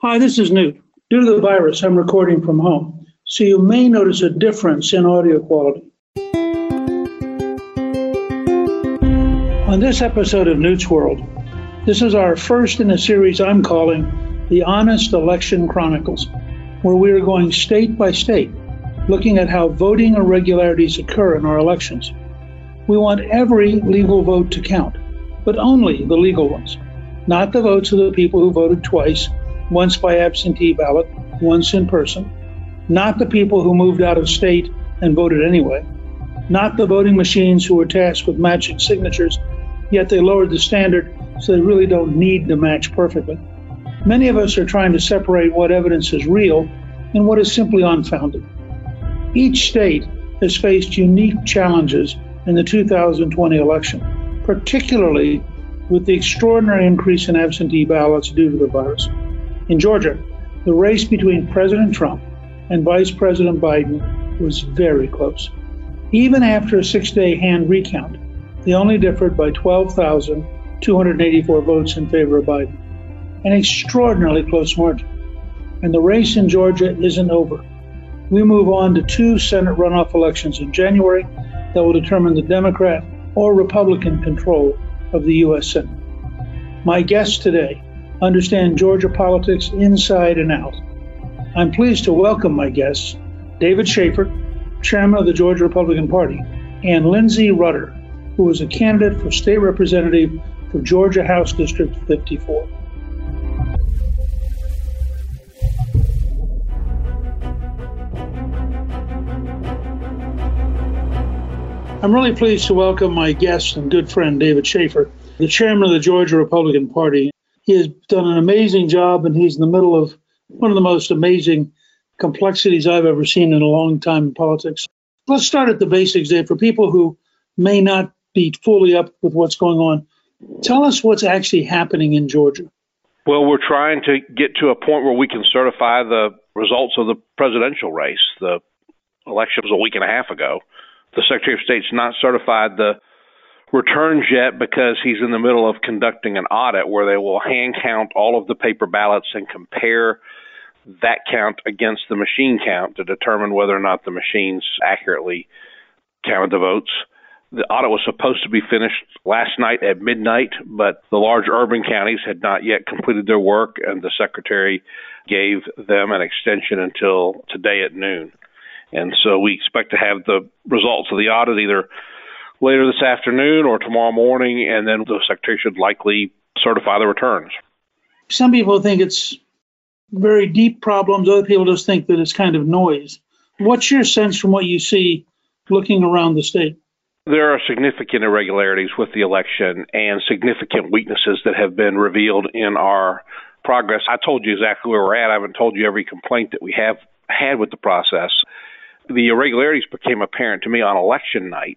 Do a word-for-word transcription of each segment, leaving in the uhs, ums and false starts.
Hi, this is Newt. Due to the virus, I'm recording from home, so you may notice a difference in audio quality. On this episode of Newt's World, this is our first in a series I'm calling The Honest Election Chronicles, where we are going state by state, looking at how voting irregularities occur in our elections. We want every legal vote to count, but only the legal ones, not the votes of the people who voted twice, once by absentee ballot, once in person, not the people who moved out of state and voted anyway, not the voting machines who were tasked with matching signatures, yet they lowered the standard so they really don't need to match perfectly. Many of us are trying to separate what evidence is real and what is simply unfounded. Each state has faced unique challenges in the two thousand twenty election, particularly with the extraordinary increase in absentee ballots due to the virus. In Georgia, the race between President Trump and Vice President Biden was very close. Even after a six-day hand recount, they only differed by twelve thousand two hundred eighty-four votes in favor of Biden, an extraordinarily close margin. And the race in Georgia isn't over. We move on to two Senate runoff elections in January that will determine the Democrat or Republican control of the U S Senate. My guests today understand Georgia politics inside and out. I'm pleased to welcome my guests, David Shafer, chairman of the Georgia Republican Party, and Lindsey Rutter, who is a candidate for state representative for Georgia House District fifty-four. I'm really pleased to welcome my guest and good friend, David Shafer, the chairman of the Georgia Republican Party. He has done an amazing job, and he's in the middle of one of the most amazing complexities I've ever seen in a long time in politics. Let's start at the basics, Dave. For people who may not be fully up with what's going on, tell us what's actually happening in Georgia. Well, we're trying to get to a point where we can certify the results of the presidential race. The election was a week and a half ago. The Secretary of State's not certified the returns yet because he's in the middle of conducting an audit where they will hand count all of the paper ballots and compare that count against the machine count to determine whether or not the machines accurately counted the votes. The audit was supposed to be finished last night at midnight, but the large urban counties had not yet completed their work, and the Secretary gave them an extension until today at noon. And so we expect to have the results of the audit either later this afternoon or tomorrow morning, and then the Secretary should likely certify the returns. Some people think it's very deep problems. Other people just think that it's kind of noise. What's your sense from what you see looking around the state? There are significant irregularities with the election and significant weaknesses that have been revealed in our progress. I told you exactly where we're at. I haven't told you every complaint that we have had with the process. The irregularities became apparent to me on election night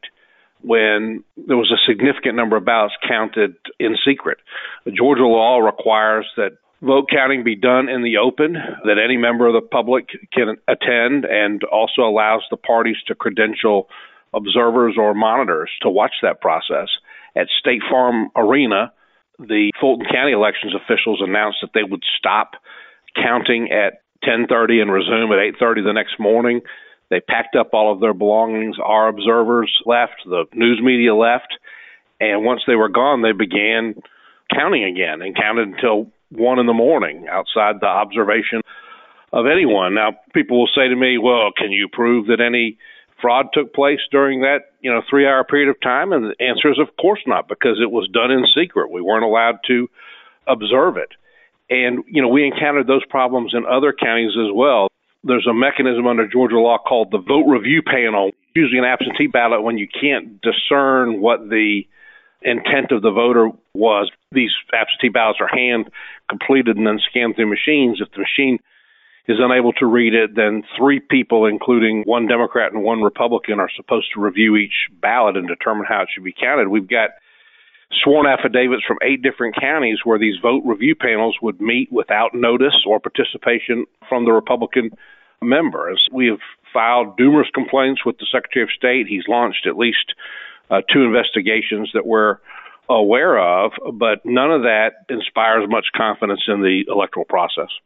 when there was a significant number of ballots counted in secret. The Georgia law requires that vote counting be done in the open, that any member of the public can attend, and also allows the parties to credential observers or monitors to watch that process. At State Farm Arena, the Fulton County elections officials announced that they would stop counting at ten thirty and resume at eight thirty the next morning. They packed up all of their belongings. Our observers left. The news media left. And once they were gone, they began counting again and counted until one in the morning outside the observation of anyone. Now, people will say to me, well, can you prove that any fraud took place during that, you know, three-hour period of time? And the answer is, of course not, because it was done in secret. We weren't allowed to observe it. And, you know, we encountered those problems in other counties as well. There's a mechanism under Georgia law called the vote review panel, usually an absentee ballot when you can't discern what the intent of the voter was. These absentee ballots are hand completed and then scanned through machines. If the machine is unable to read it, then three people, including one Democrat and one Republican, are supposed to review each ballot and determine how it should be counted. We've got sworn affidavits from eight different counties where these vote review panels would meet without notice or participation from the Republican members. We have filed numerous complaints with the Secretary of State. He's launched at least uh, two investigations that we're aware of, but none of that inspires much confidence in the electoral process.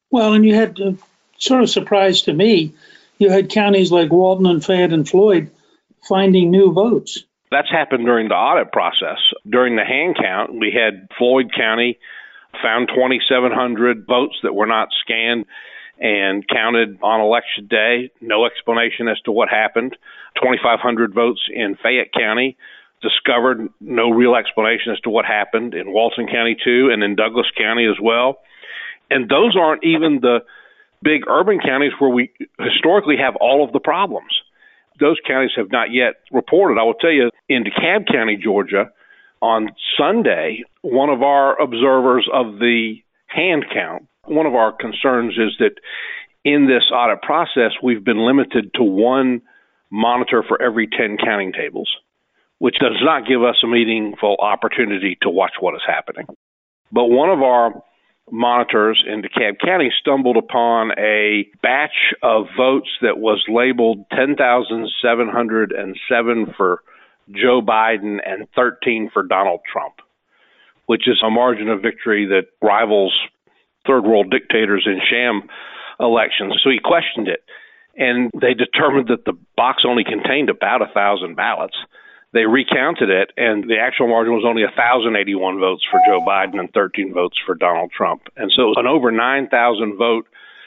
Well, and you had, uh, sort of surprise to me, you had counties like Walton and Fayette and Floyd finding new votes. That's happened during the audit process. During the hand count, we had Floyd County found twenty-seven hundred votes that were not scanned and counted on election day. No explanation as to what happened. twenty-five hundred votes in Fayette County, discovered no real explanation as to what happened. In Walton County, too, and in Douglas County as well. And those aren't even the big urban counties where we historically have all of the problems. Those counties have not yet reported. I will tell you, in DeKalb County, Georgia, on Sunday, one of our observers of the hand count, one of our concerns is that in this audit process, we've been limited to one monitor for every ten counting tables, which does not give us a meaningful opportunity to watch what is happening. But one of our monitors in DeKalb County stumbled upon a batch of votes that was labeled ten thousand seven hundred seven for Joe Biden and thirteen for Donald Trump, which is a margin of victory that rivals third world dictators in sham elections. So he questioned it, and they determined that the box only contained about a thousand ballots. They recounted it, and the actual margin was only one thousand eighty-one votes for Joe Biden and thirteen votes for Donald Trump. And so it was an over nine thousand vote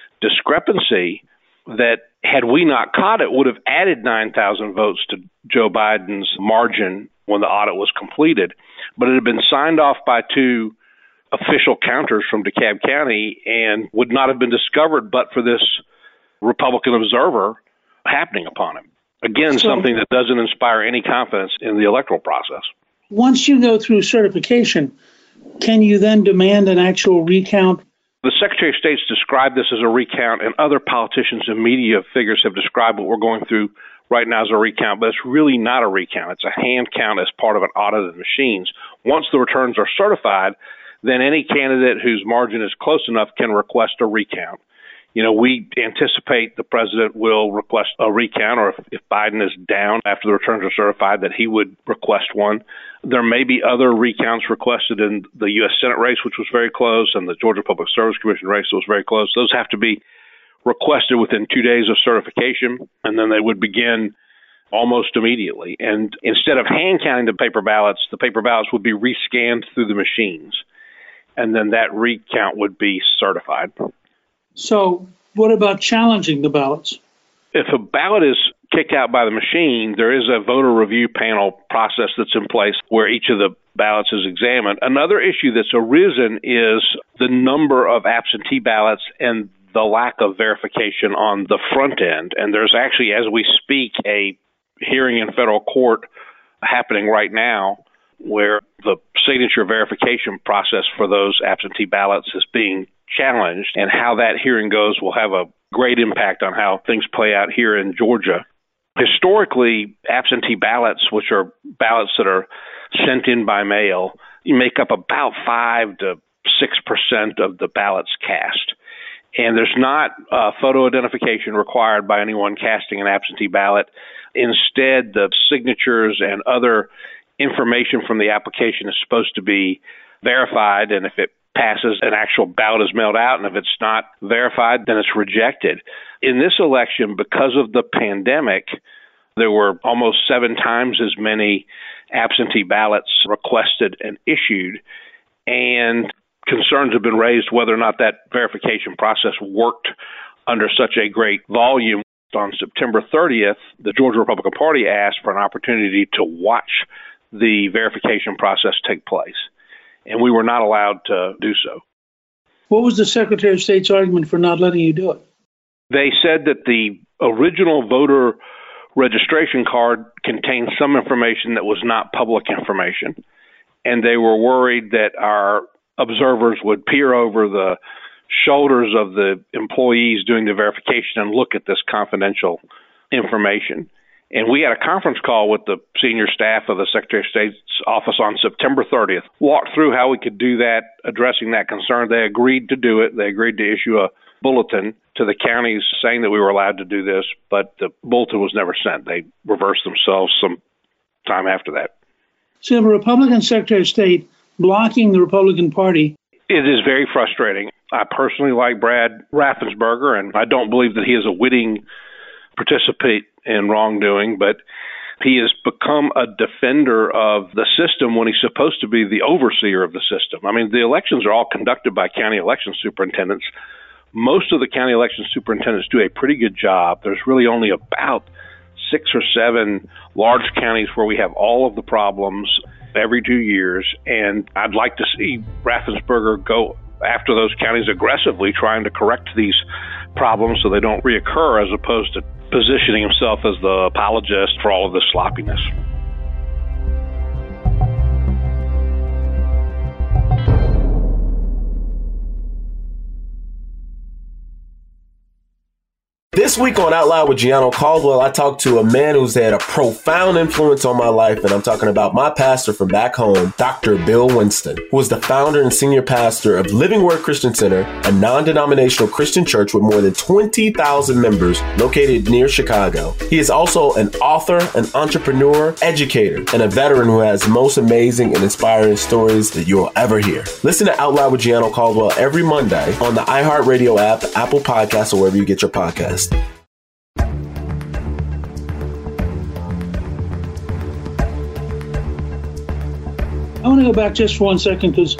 discrepancy that, had we not caught it, would have added nine thousand votes to Joe Biden's margin when the audit was completed. But it had been signed off by two official counters from DeKalb County and would not have been discovered but for this Republican observer happening upon him. Again, so, something that doesn't inspire any confidence in the electoral process. Once you go through certification, can you then demand an actual recount? The Secretary of State's described this as a recount, and other politicians and media figures have described what we're going through right now as a recount, but it's really not a recount. It's a hand count as part of an audit of machines. Once the returns are certified, then any candidate whose margin is close enough can request a recount. You know, we anticipate the president will request a recount, or if, if Biden is down after the returns are certified, that he would request one. There may be other recounts requested in the U S Senate race, which was very close, and the Georgia Public Service Commission race was very close. Those have to be requested within two days of certification, and then they would begin almost immediately. And instead of hand counting the paper ballots, the paper ballots would be rescanned through the machines, and then that recount would be certified. So what about challenging the ballots? If a ballot is kicked out by the machine, there is a voter review panel process that's in place where each of the ballots is examined. Another issue that's arisen is the number of absentee ballots and the lack of verification on the front end. And there's actually, as we speak, a hearing in federal court happening right now where the signature verification process for those absentee ballots is being challenged, and how that hearing goes will have a great impact on how things play out here in Georgia. Historically, absentee ballots, which are ballots that are sent in by mail, make up about five to six percent of the ballots cast. And there's not uh, photo identification required by anyone casting an absentee ballot. Instead, the signatures and other information from the application is supposed to be verified, and if it passes, an actual ballot is mailed out, and if it's not verified, then it's rejected. In this election, because of the pandemic, there were almost seven times as many absentee ballots requested and issued, and concerns have been raised whether or not that verification process worked under such a great volume. On September thirtieth, the Georgia Republican Party asked for an opportunity to watch the verification process take place, and we were not allowed to do so. What was the Secretary of State's argument for not letting you do it? They said that the original voter registration card contained some information that was not public information, and they were worried that our observers would peer over the shoulders of the employees doing the verification and look at this confidential information. And we had a conference call with the senior staff of the Secretary of State's office on September thirtieth, walked through how we could do that, addressing that concern. They agreed to do it. They agreed to issue a bulletin to the counties saying that we were allowed to do this, but the bulletin was never sent. They reversed themselves some time after that. So you have a Republican Secretary of State blocking the Republican Party. It is very frustrating. I personally like Brad Raffensperger, and I don't believe that he is a witting participant in wrongdoing, but he has become a defender of the system when he's supposed to be the overseer of the system. I mean, the elections are all conducted by county election superintendents. Most of the county election superintendents do a pretty good job. There's really only about six or seven large counties where we have all of the problems every two years, and I'd like to see Raffensperger go after those counties aggressively, trying to correct these problems so they don't reoccur, as opposed to positioning himself as the apologist for all of this sloppiness. This week on Out Loud with Gianno Caldwell, I talked to a man who's had a profound influence on my life, and I'm talking about my pastor from back home, Doctor Bill Winston, who is the founder and senior pastor of Living Word Christian Center, a non-denominational Christian church with more than twenty thousand members located near Chicago. He is also an author, an entrepreneur, educator, and a veteran who has the most amazing and inspiring stories that you'll ever hear. Listen to Out Loud with Gianno Caldwell every Monday on the iHeartRadio app, Apple Podcasts, or wherever you get your podcasts. I want to go back just for one second, because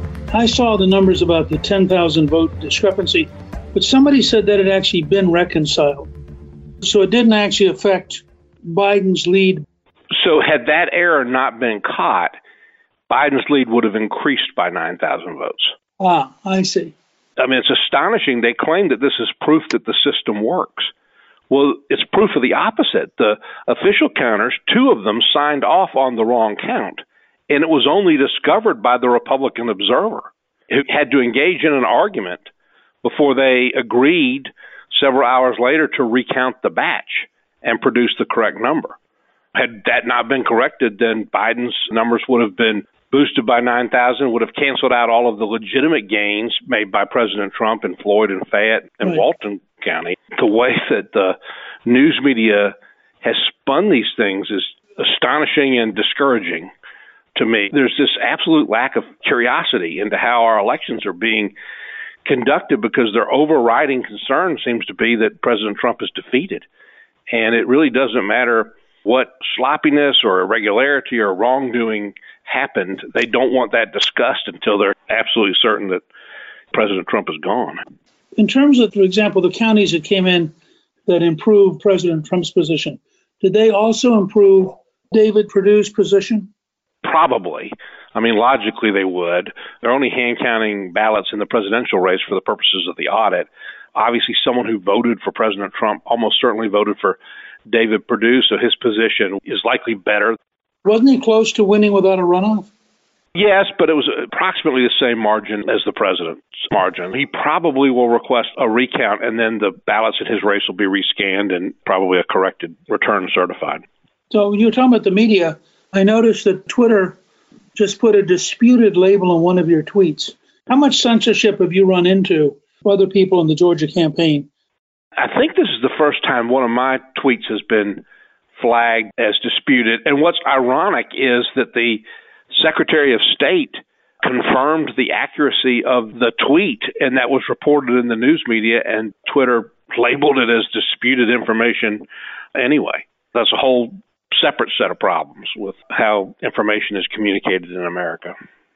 I saw the numbers about the ten thousand vote discrepancy, but somebody said that it had actually been reconciled. So it didn't actually affect Biden's lead. So had that error not been caught, Biden's lead would have increased by nine thousand votes. Ah, I see. I mean, it's astonishing. They claim that this is proof that the system works. Well, it's proof of the opposite. The official counters, two of them signed off on the wrong count, and it was only discovered by the Republican Observer, who had to engage in an argument before they agreed several hours later to recount the batch and produce the correct number. Had that not been corrected, then Biden's numbers would have been boosted by nine thousand, would have canceled out all of the legitimate gains made by President Trump in Floyd and Fayette and right. Walton County. The way that the news media has spun these things is astonishing and discouraging to me. There's this absolute lack of curiosity into how our elections are being conducted, because their overriding concern seems to be that President Trump is defeated. And it really doesn't matter what sloppiness or irregularity or wrongdoing happened. They don't want that discussed until they're absolutely certain that President Trump is gone. In terms of, for example, the counties that came in that improved President Trump's position, did they also improve David Perdue's position? Probably. I mean, logically they would. They're only hand counting ballots in the presidential race for the purposes of the audit. Obviously, someone who voted for President Trump almost certainly voted for David Perdue, so his position is likely better. Wasn't he close to winning without a runoff? Yes, but it was approximately the same margin as the president's margin. He probably will request a recount, and then the ballots in his race will be rescanned and probably a corrected return certified. So when you were talking about the media, I noticed that Twitter just put a disputed label on one of your tweets. How much censorship have you run into for other people in the Georgia campaign? I think this is the first time one of my tweets has been flagged as disputed. And what's ironic is that the Secretary of State confirmed the accuracy of the tweet, and that was reported in the news media, and Twitter labeled it as disputed information anyway. That's a whole separate set of problems with how information is communicated in America.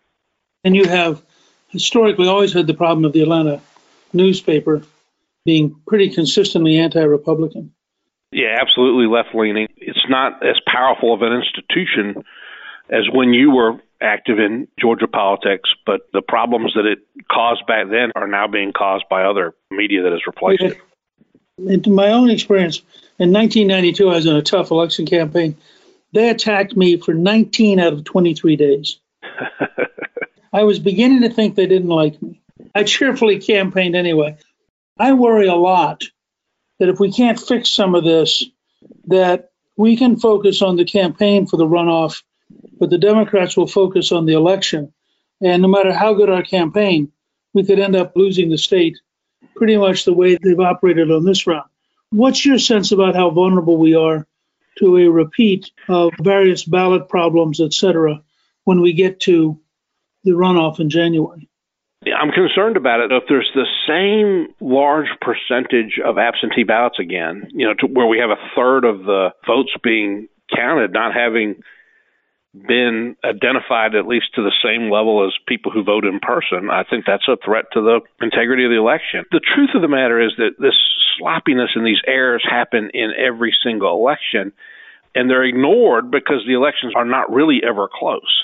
And you have historically always had the problem of the Atlanta newspaper being pretty consistently anti-Republican. Yeah, absolutely left-leaning. It's not as powerful of an institution as when you were active in Georgia politics, but the problems that it caused back then are now being caused by other media that has replaced it. In my own experience, in nineteen ninety-two, I was in a tough election campaign. They attacked me for nineteen out of twenty-three days. I was beginning to think they didn't like me. I cheerfully campaigned anyway. I worry a lot that if we can't fix some of this, that we can focus on the campaign for the runoff, but the Democrats will focus on the election. And no matter how good our campaign, we could end up losing the state pretty much the way they've operated on this round. What's your sense about how vulnerable we are to a repeat of various ballot problems, et cetera, when we get to the runoff in January? I'm concerned about it. If there's the same large percentage of absentee ballots again, you know, to where we have a third of the votes being counted not having been identified at least to the same level as people who vote in person, I think that's a threat to the integrity of the election. The truth of the matter is that this sloppiness and these errors happen in every single election, and they're ignored because the elections are not really ever close.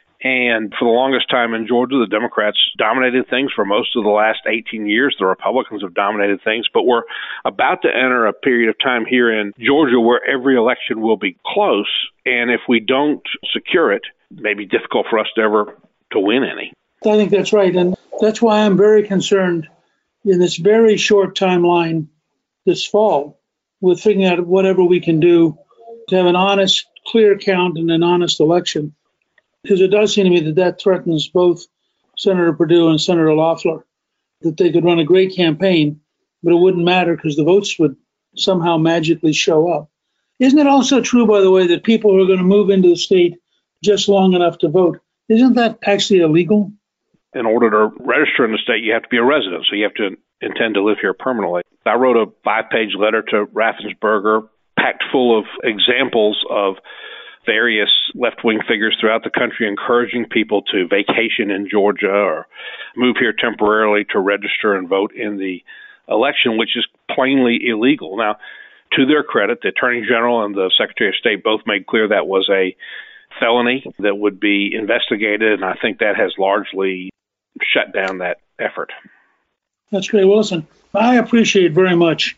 And for the longest time in Georgia, the Democrats dominated things. For most of the last eighteen years, the Republicans have dominated things. But we're about to enter a period of time here in Georgia where every election will be close. And if we don't secure it, it may be difficult for us to ever to win any. I think that's right. And that's why I'm very concerned in this very short timeline this fall with figuring out whatever we can do to have an honest, clear count and an honest election. Because it does seem to me that that threatens both Senator Perdue and Senator Loeffler, that they could run a great campaign, but it wouldn't matter because the votes would somehow magically show up. Isn't it also true, by the way, that people who are going to move into the state just long enough to vote, isn't that actually illegal? In order to register in the state, you have to be a resident, so you have to intend to live here permanently. I wrote a five-page letter to Raffensperger, packed full of examples of various left-wing figures throughout the country encouraging people to vacation in Georgia or move here temporarily to register and vote in the election, which is plainly illegal. Now, to their credit, the Attorney General and the Secretary of State both made clear that was a felony that would be investigated, and I think that has largely shut down that effort. That's great. Well, listen, I appreciate very much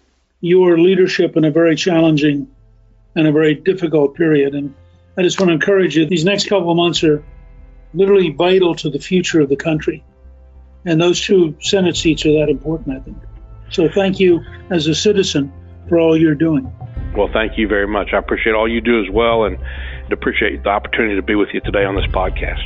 your leadership in a very challenging and a very difficult period. And I just want to encourage you, these next couple of months are literally vital to the future of the country. And those two Senate seats are that important, I think. So thank you as a citizen for all you're doing. Well, thank you very much. I appreciate all you do as well, and appreciate the opportunity to be with you today on this podcast.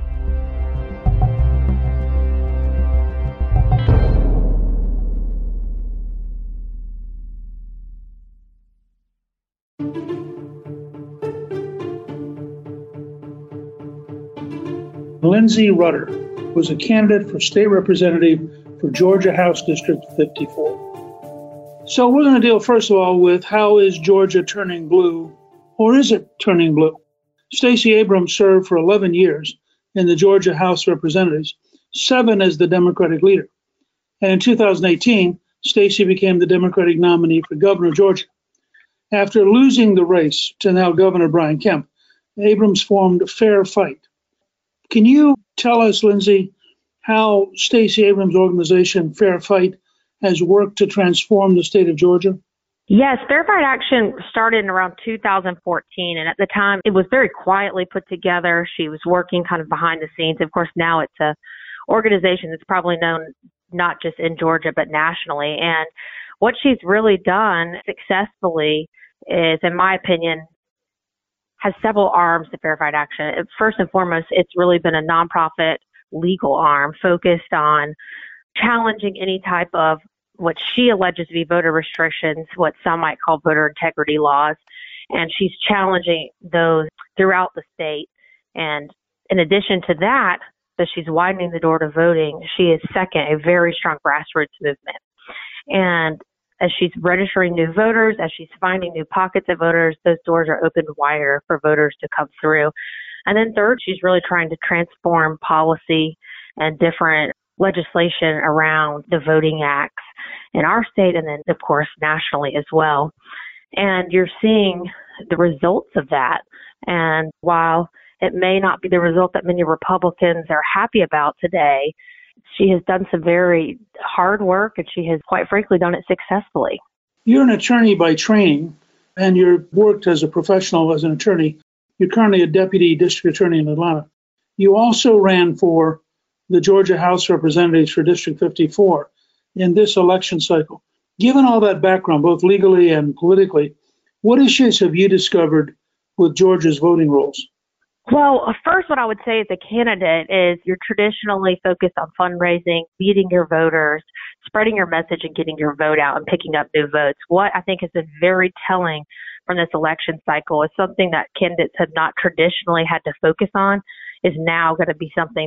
Lindsey Rutter was a candidate for state representative for Georgia House District fifty-four. So we're going to deal, first of all, with how is Georgia turning blue, or is it turning blue? Stacey Abrams served for eleven years in the Georgia House of Representatives, seven as the Democratic leader. And in two thousand eighteen, Stacey became the Democratic nominee for governor of Georgia. After losing the race to now Governor Brian Kemp, Abrams formed Fair Fight. Can you tell us, Lindsey, how Stacey Abrams' organization, Fair Fight, has worked to transform the state of Georgia? Yes, Fair Fight Action started in around two thousand fourteen, and at the time it was very quietly put together. She was working kind of behind the scenes. Of course, now it's a organization that's probably known not just in Georgia but nationally. And what she's really done successfully is, in my opinion, has several arms to Fair Fight Action. First and foremost, it's really been a nonprofit legal arm focused on challenging any type of what she alleges to be voter restrictions, what some might call voter integrity laws. And she's challenging those throughout the state. And in addition to that, that she's widening the door to voting, she is second, a very strong grassroots movement. And as she's registering new voters, as she's finding new pockets of voters, those doors are opened wider for voters to come through. And then third, she's really trying to transform policy and different legislation around the voting acts in our state and then, of course, nationally as well. And you're seeing the results of that. And while it may not be the result that many Republicans are happy about today, she has done some very hard work, and she has, quite frankly, done it successfully. You're an attorney by training, and you've worked as a professional as an attorney. You're currently a deputy district attorney in Atlanta. You also ran for the Georgia House of Representatives for District fifty-four in this election cycle. Given all that background, both legally and politically, what issues have you discovered with Georgia's voting rolls? Well, first, what I would say as a candidate is you're traditionally focused on fundraising, meeting your voters, spreading your message and getting your vote out and picking up new votes. What I think has been very telling from this election cycle is something that candidates have not traditionally had to focus on is now going to be something that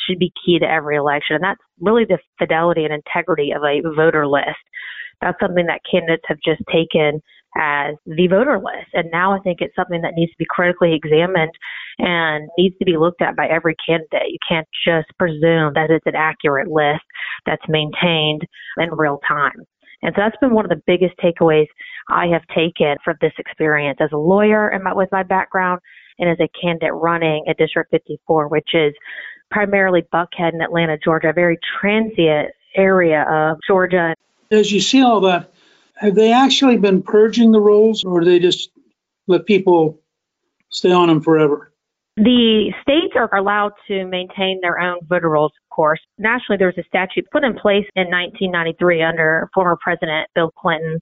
should be key to every election. And that's really the fidelity and integrity of a voter list. That's something that candidates have just taken as the voter list. And now I think it's something that needs to be critically examined and needs to be looked at by every candidate. You can't just presume that it's an accurate list that's maintained in real time. And so that's been one of the biggest takeaways I have taken from this experience as a lawyer and my, with my background, and as a candidate running at District fifty-four, which is primarily Buckhead and Atlanta, Georgia, a very transient area of Georgia. As you see all that, have they actually been purging the rolls, or do they just let people stay on them forever? The states are allowed to maintain their own voter rolls, of course. Nationally, there was a statute put in place in nineteen ninety-three under former President Bill Clinton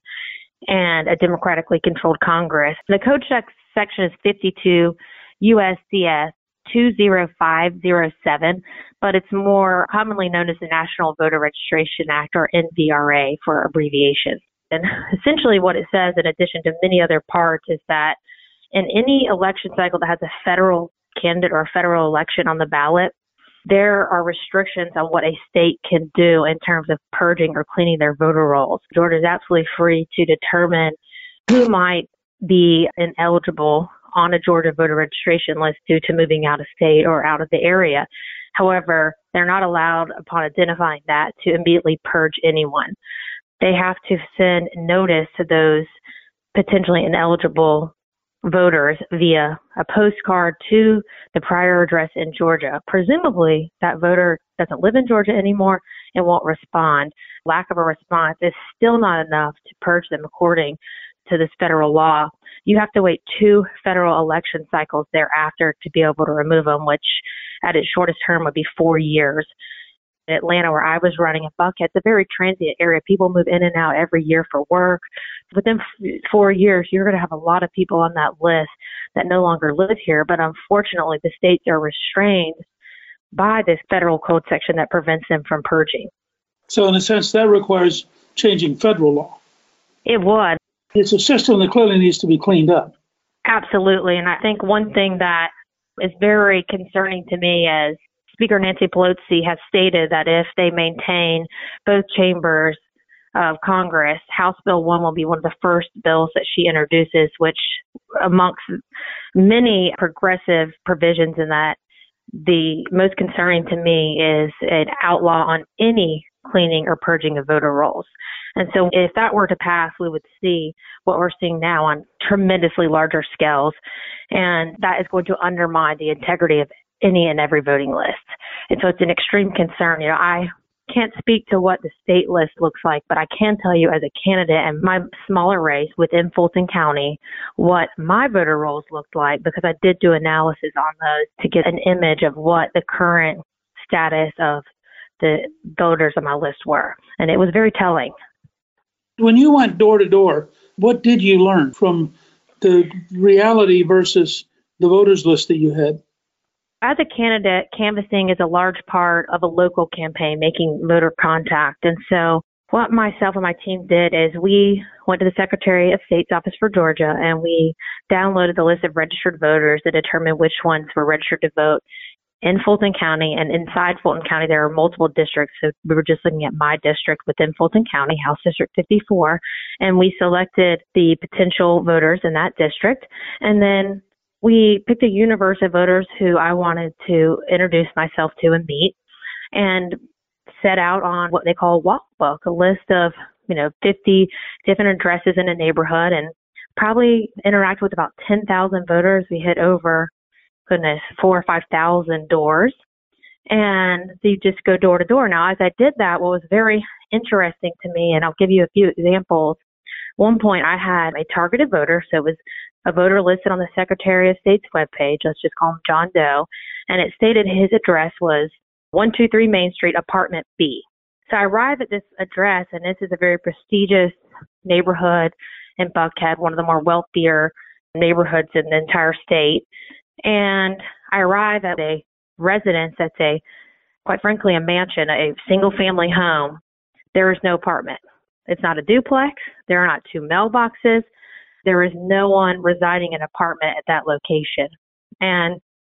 and a democratically controlled Congress. The code section is fifty-two U S C S two oh five oh seven, but it's more commonly known as the National Voter Registration Act, or N V R A for abbreviation. And essentially what it says, in addition to many other parts, is that in any election cycle that has a federal candidate or a federal election on the ballot, there are restrictions on what a state can do in terms of purging or cleaning their voter rolls. Georgia is absolutely free to determine who might be ineligible on a Georgia voter registration list due to moving out of state or out of the area. However, they're not allowed, upon identifying that, to immediately purge anyone. They have to send notice to those potentially ineligible voters via a postcard to the prior address in Georgia. Presumably, that voter doesn't live in Georgia anymore and won't respond. Lack of a response is still not enough to purge them according to this federal law. You have to wait two federal election cycles thereafter to be able to remove them, which at its shortest term would be four years. In Atlanta, where I was running, in Buckhead, it's a very transient area. People move in and out every year for work. Within four years, you're going to have a lot of people on that list that no longer live here. But unfortunately, the states are restrained by this federal code section that prevents them from purging. So in a sense, that requires changing federal law. It would. It's a system that clearly needs to be cleaned up. Absolutely. And I think one thing that is very concerning to me is Speaker Nancy Pelosi has stated that if they maintain both chambers of Congress, House Bill one will be one of the first bills that she introduces, which amongst many progressive provisions in that, the most concerning to me is an outlaw on any cleaning or purging of voter rolls. And so if that were to pass, we would see what we're seeing now on tremendously larger scales. And that is going to undermine the integrity of any and every voting list. And so it's an extreme concern. You know, I can't speak to what the state list looks like, but I can tell you as a candidate in my smaller race within Fulton County what my voter rolls looked like, because I did do analysis on those to get an image of what the current status of the voters on my list were. And it was very telling. When you went door to door, what did you learn from the reality versus the voters list that you had? As a candidate, canvassing is a large part of a local campaign, making voter contact. And so what myself and my team did is we went to the Secretary of State's office for Georgia, and we downloaded the list of registered voters to determine which ones were registered to vote in Fulton County. And inside Fulton County, there are multiple districts. So we were just looking at my district within Fulton County, House District fifty-four, and we selected the potential voters in that district. And then we picked a universe of voters who I wanted to introduce myself to and meet, and set out on what they call a walkbook, a list of, you know, fifty different addresses in a neighborhood, and probably interact with about ten thousand voters. We hit over, goodness, four or five thousand doors, and you just go door to door. Now, as I did that, what was very interesting to me, and I'll give you a few examples. One point I had a targeted voter, so it was a voter listed on the Secretary of State's webpage. Let's just call him John Doe. And it stated his address was one two three Main Street, apartment B. So I arrived at this address, and this is a very prestigious neighborhood in Buckhead, one of the more wealthier neighborhoods in the entire state. And I arrive at a residence that's a, quite frankly, a mansion, a single family home. There is no apartment. It's not a duplex. There are not two mailboxes. There is no one residing in an apartment at that location. And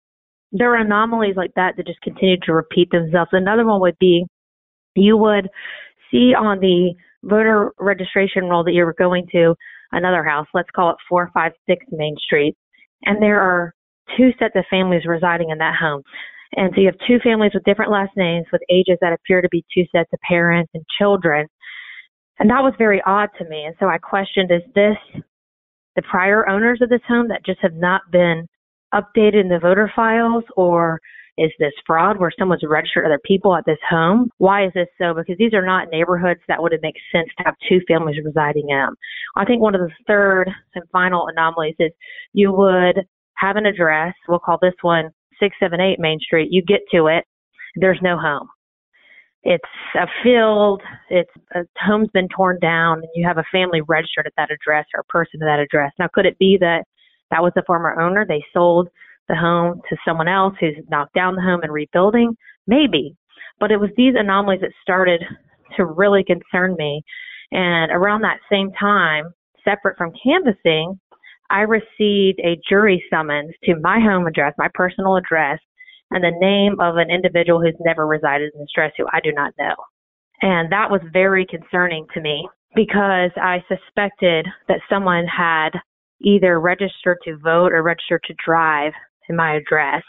there are anomalies like that that just continue to repeat themselves. Another one would be you would see on the voter registration roll that you were going to another house, let's call it four five six Main Street, and there are two sets of families residing in that home. And so you have two families with different last names with ages that appear to be two sets of parents and children. And that was very odd to me. And so I questioned, is this the prior owners of this home that just have not been updated in the voter files, or is this fraud where someone's registered other people at this home? Why is this so? Because these are not neighborhoods that would make sense to have two families residing in them. I think one of the third and final anomalies is you would have an address. We'll call this one six seven eight Main Street. You get to it, there's no home. It's a field, it's a home's been torn down, and you have a family registered at that address or a person at that address. Now, could it be that that was the former owner? They sold the home to someone else who's knocked down the home and rebuilding? Maybe. But it was these anomalies that started to really concern me. And around that same time, separate from canvassing, I received a jury summons to my home address, my personal address, and the name of an individual who's never resided in this address who I do not know. And that was very concerning to me because I suspected that someone had either registered to vote or registered to drive in my address.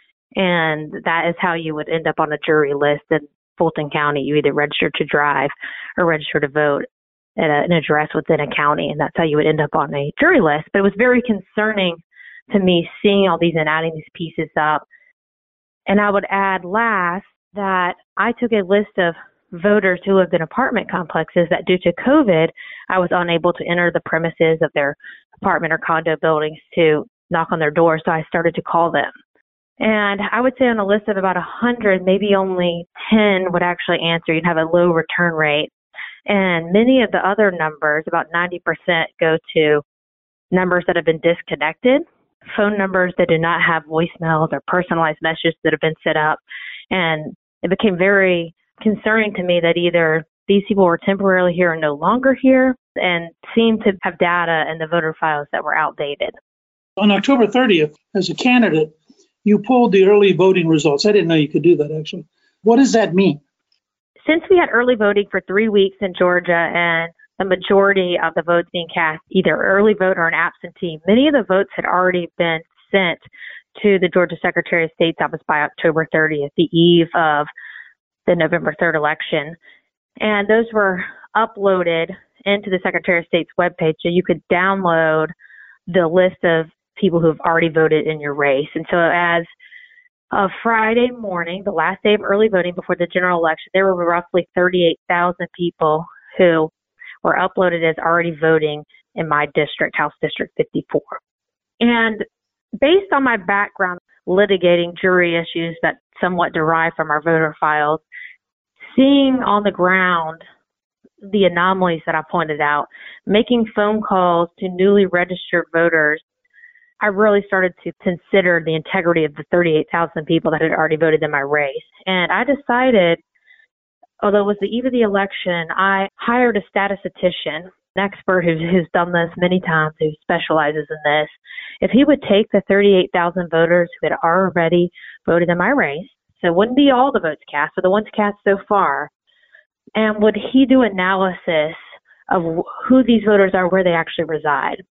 And that is how you would end up on a jury list in Fulton County. You either register to drive or register to vote at a, an address within a county, and that's how you would end up on a jury list. But it was very concerning to me seeing all these and adding these pieces up. And I would add last that I took a list of voters who lived in apartment complexes that due to COVID, I was unable to enter the premises of their apartment or condo buildings to knock on their door. So I started to call them. And I would say on a list of about one hundred, maybe only ten would actually answer. You'd have a low return rate. And many of the other numbers, about ninety percent, go to numbers that have been disconnected, phone numbers that do not have voicemails or personalized messages that have been set up. And it became very concerning to me that either these people were temporarily here and no longer here and seemed to have data in the voter files that were outdated. On October thirtieth, as a candidate, you pulled the early voting results. I didn't know you could do that, actually. What does that mean? Since we had early voting for three weeks in Georgia and the majority of the votes being cast, either early vote or an absentee, many of the votes had already been sent to the Georgia Secretary of State's office by October thirtieth, the eve of the November third election. And those were uploaded into the Secretary of State's webpage, so you could download the list of people who have already voted in your race. And so as of Friday morning, the last day of early voting before the general election, there were roughly thirty-eight thousand people who were uploaded as already voting in my district, House District fifty-four. And based on my background litigating jury issues that somewhat derive from our voter files, seeing on the ground the anomalies that I pointed out, making phone calls to newly registered voters, I really started to consider the integrity of the thirty-eight thousand people that had already voted in my race. And I decided, although it was the eve of the election, I hired a statistician, an expert who's, who's done this many times, who specializes in this. If he would take the thirty-eight thousand voters who had already voted in my race, so it wouldn't be all the votes cast, but the ones cast so far, and would he do analysis of who these voters are, where they actually reside.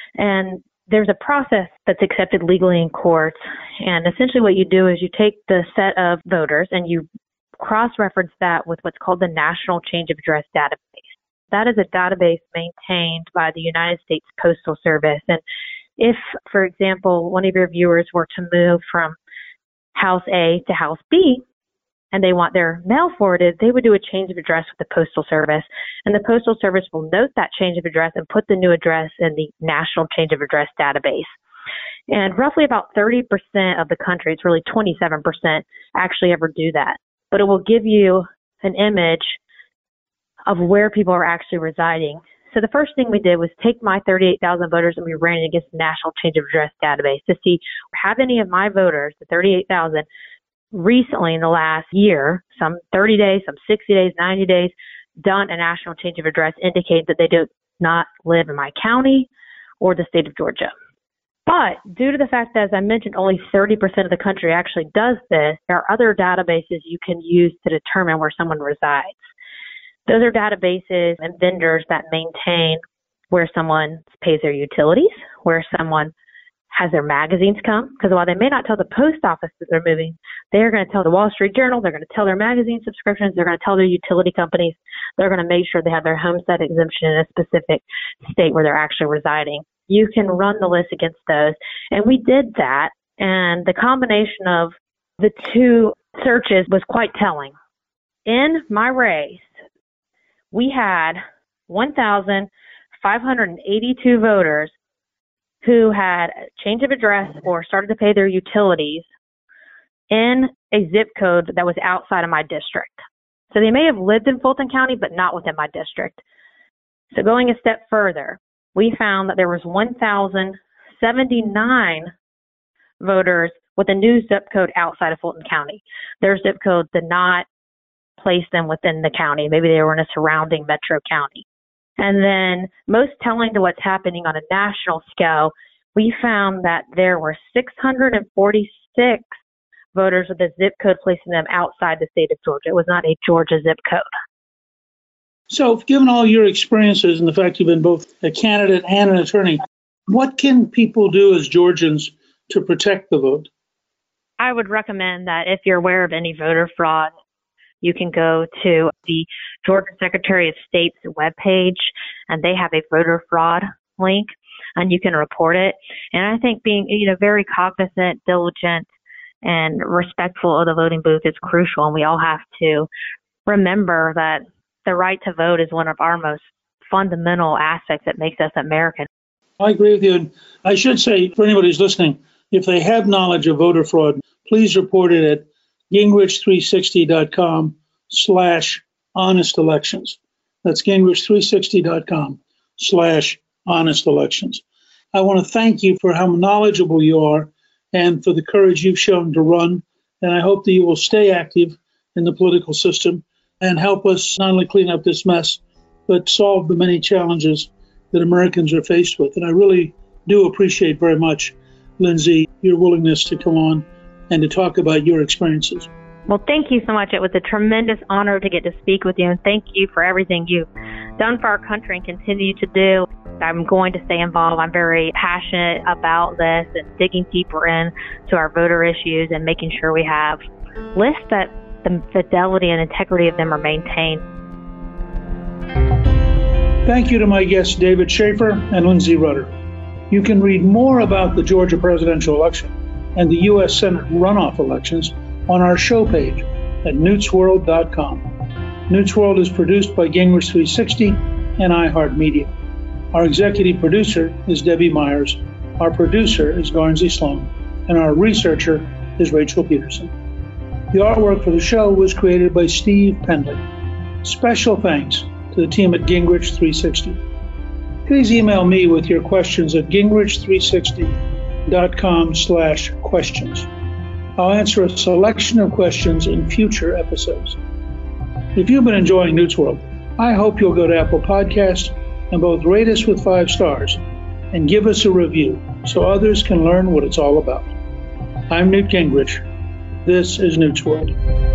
And there's a process that's accepted legally in court. And essentially what you do is you take the set of voters and you cross-reference that with what's called the National Change of Address Database. That is a database maintained by the United States Postal Service. And if, for example, one of your viewers were to move from House A to House B, and they want their mail forwarded, they would do a change of address with the Postal Service. And the Postal Service will note that change of address and put the new address in the National Change of Address Database. And roughly about thirty percent of the country, it's really twenty-seven percent, actually ever do that. But it will give you an image of where people are actually residing. So the first thing we did was take my thirty-eight thousand voters and we ran it against the National Change of Address Database to see, have any of my voters, the thirty-eight thousand, recently in the last year, some thirty days, some sixty days, ninety days, done a national change of address indicating that they do not live in my county or the state of Georgia. But due to the fact that, as I mentioned, only thirty percent of the country actually does this, there are other databases you can use to determine where someone resides. Those are databases and vendors that maintain where someone pays their utilities, where someone has their magazines come. Because while they may not tell the post office that they're moving, they're going to tell the Wall Street Journal, they're going to tell their magazine subscriptions, they're going to tell their utility companies, they're going to make sure they have their homestead exemption in a specific state where they're actually residing. You can run the list against those. And we did that. And the combination of the two searches was quite telling. In my race, we had one thousand five hundred eighty-two voters who had a change of address or started to pay their utilities in a zip code that was outside of my district. So they may have lived in Fulton County, but not within my district. So going a step further, we found that there was one thousand seventy-nine voters with a new zip code outside of Fulton County. Their zip code did not place them within the county. Maybe they were in a surrounding metro county. And then most telling to what's happening on a national scale, we found that there were six hundred forty-six voters with a zip code placing them outside the state of Georgia. It was not a Georgia zip code. So given all your experiences and the fact you've been both a candidate and an attorney, what can people do as Georgians to protect the vote? I would recommend that if you're aware of any voter fraud, you can go to the Georgia Secretary of State's webpage, and they have a voter fraud link, and you can report it. And I think being, you know, very cognizant, diligent, and respectful of the voting booth is crucial, and we all have to remember that the right to vote is one of our most fundamental aspects that makes us American. I agree with you. And I should say, for anybody who's listening, if they have knowledge of voter fraud, please report it at Gingrich three sixty dot com slash honest elections. That's Gingrich three sixty dot com slash honest elections. I want to thank you for how knowledgeable you are and for the courage you've shown to run. And I hope that you will stay active in the political system and help us not only clean up this mess, but solve the many challenges that Americans are faced with. And I really do appreciate very much, Lindsay, your willingness to come on and to talk about your experiences. Well, thank you so much. It was a tremendous honor to get to speak with you, and thank you for everything you've done for our country and continue to do. I'm going to stay involved. I'm very passionate about this and digging deeper in to our voter issues and making sure we have lists that the fidelity and integrity of them are maintained. Thank you to my guests, David Schaefer and Lindsay Rudder. You can read more about the Georgia presidential election and the U S Senate runoff elections on our show page at newts world dot com. Newts World is produced by Gingrich three sixty and iHeartMedia. Our executive producer is Debbie Myers. Our producer is Garnsey Sloan. And our researcher is Rachel Peterson. The artwork for the show was created by Steve Pendley. Special thanks to the team at Gingrich three sixty. Please email me with your questions at gingrich three sixty dot com slash questions. I'll answer a selection of questions in future episodes. If you've been enjoying Newt's World, I hope you'll go to Apple Podcasts and both rate us with five stars and give us a review so others can learn what it's all about. I'm Newt Gingrich. This is Newt's World.